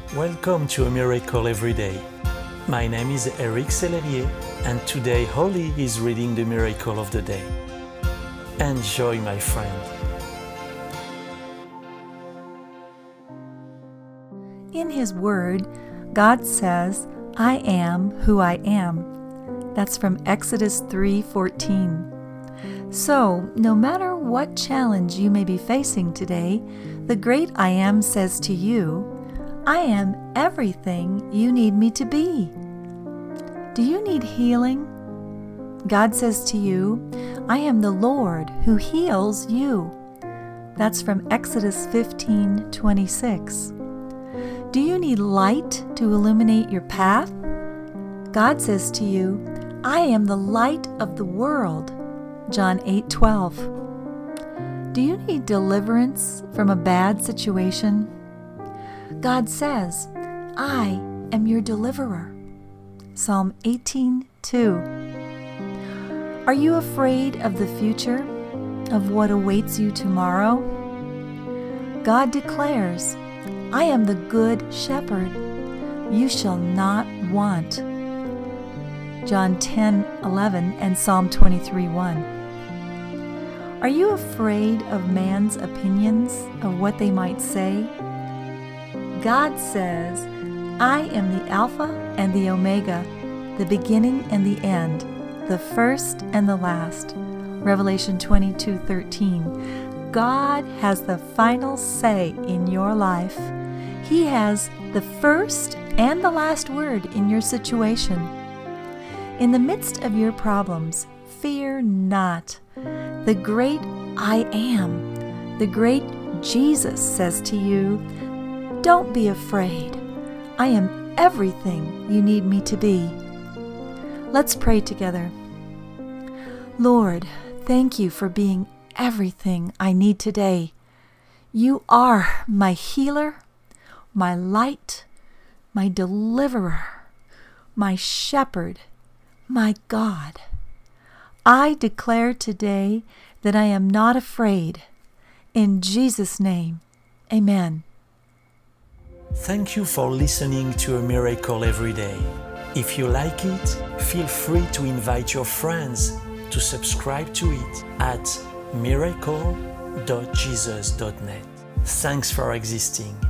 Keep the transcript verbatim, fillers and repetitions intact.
Welcome to A Miracle Every Day. My name is Eric Sellerier, and today Holly is reading the Miracle of the Day. Enjoy, my friend. In His Word, God says, I am who I am. That's from Exodus three fourteen. So, no matter what challenge you may be facing today, the great I Am says to you, I am everything you need me to be. Do you need healing? God says to you, I am the Lord who heals you. That's from Exodus fifteen twenty-six. Do you need light to illuminate your path? God says to you, I am the light of the world. John eight twelve. Do you need deliverance from a bad situation? God says, I am your deliverer. Psalm eighteen two. Are you afraid of the future, of what awaits you tomorrow? God declares, I am the good shepherd. You shall not want. John ten eleven and Psalm twenty-three one. Are you afraid of man's opinions, of what they might say? God says, I am the Alpha and the Omega, the beginning and the end, the first and the last. Revelation twenty-two thirteen. God has the final say in your life. He has the first and the last word in your situation. In the midst of your problems, fear not. The great I Am, the great Jesus says to you, don't be afraid. I am everything you need me to be. Let's pray together. Lord, thank you for being everything I need today. You are my healer, my light, my deliverer, my shepherd, my God. I declare today that I am not afraid. In Jesus' name, amen. Thank you for listening to A Miracle Every Day. If you like it, feel free to invite your friends to subscribe to it at miracle dot jesus dot net. Thanks for existing.